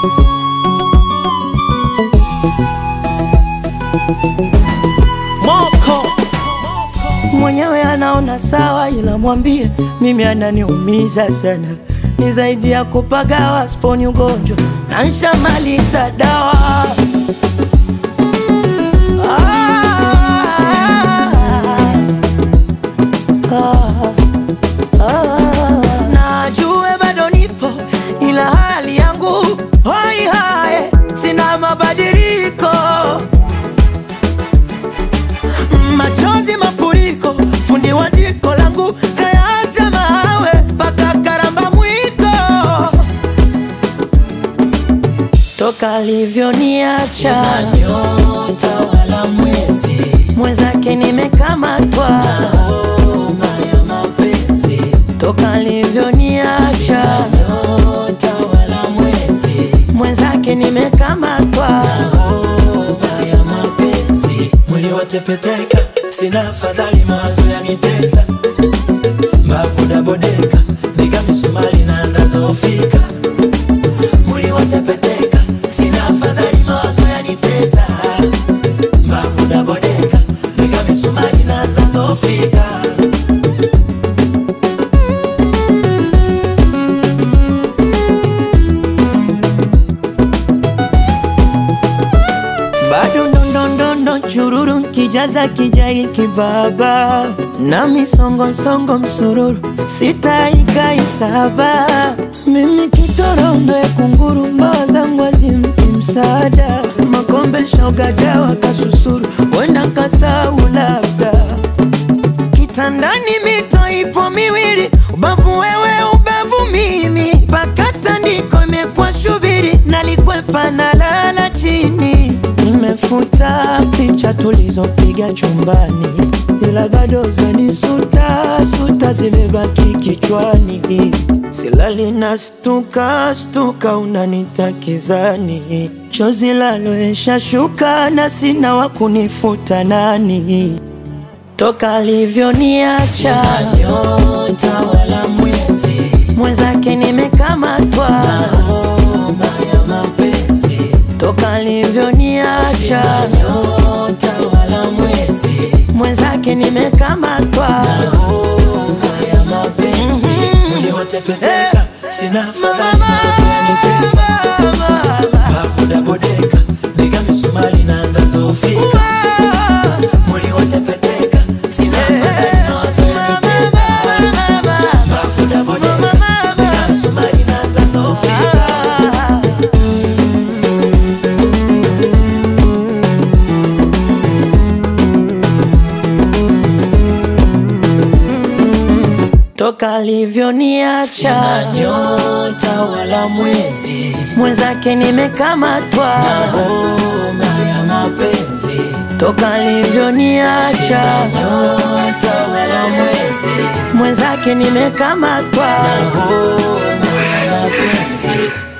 Moko mwenyewe anaona sawa, ila mwambie mimi ananiumiza sana. Ni zaidi ya kupagawa, sponi ugonjwa na nishamaliza dawa. Najue bado nipo, ila hali yangu hoi hae, sina mabadiliko. Machozi mafuriko, fundi wa jiko langu kayaacha mawe paka karamba mwiko. Toka alivyoniacha sina nyota wala mwezi, mwenzake nimekamatwa na homa ya mapenzi. Toka alivyoniacha sina nyota wala mwezi, mwenzake nimekamatwa na homa ya mapenzi. Mwili watepeteka, sina afadhali, mawazo yanitesa. Mbavu dabodeka, bega misumari naanza dhofika. Mwili watepeteka, sina afadhali, mawazo yanitesa. Mbavu dabodeka, bega misumari naanza dhofika. Bado ndondondo chururu kijaza kijai kibaba, na misongo msururu sitaika isaba. Mimi kitorondo ya kunguru, mbawa zangu azimpi msaada. Makombe shoga dawa kasusuru, wenda kasau labda. Kitandani mito ipo miwili, ubavu wewe ubavu mimi. Pakata ndiko imekuwa shubiri, nalikwepa na lala chini. Nimefuta picha tulizopiga chumbani, ila bado zanisuta zimebaki kichwani. Silali na stuka unanitakizani. Chozi laloesha shuka na sina wakunifuta nani. Toka alivyoniacha sina nyota wala mwezi, mwenzake nimekamatwa na homa ya mapenzi. Toka alivyoniacha sina nyota wala mwezi, mwenzake nimekamatwa na homa ya mapenzi. Mwili watepeteka, sina afadhali, mawazo yanitesa. Mbavu dabodeka, bega misumari naanza dhofika. Mwili watepeteka, sina afadhali, mawazo yanitesa. Mbavu dabodeka, bega misumari naanza dhofika. Toka alivyoniacha sina nyota wala mwezi, mwenzake nimekamatwa na homa ya mapenzi. Toka alivyoniacha sina nyota wala mwezi, mwenzake nimekamatwa na homa ya mapenzi.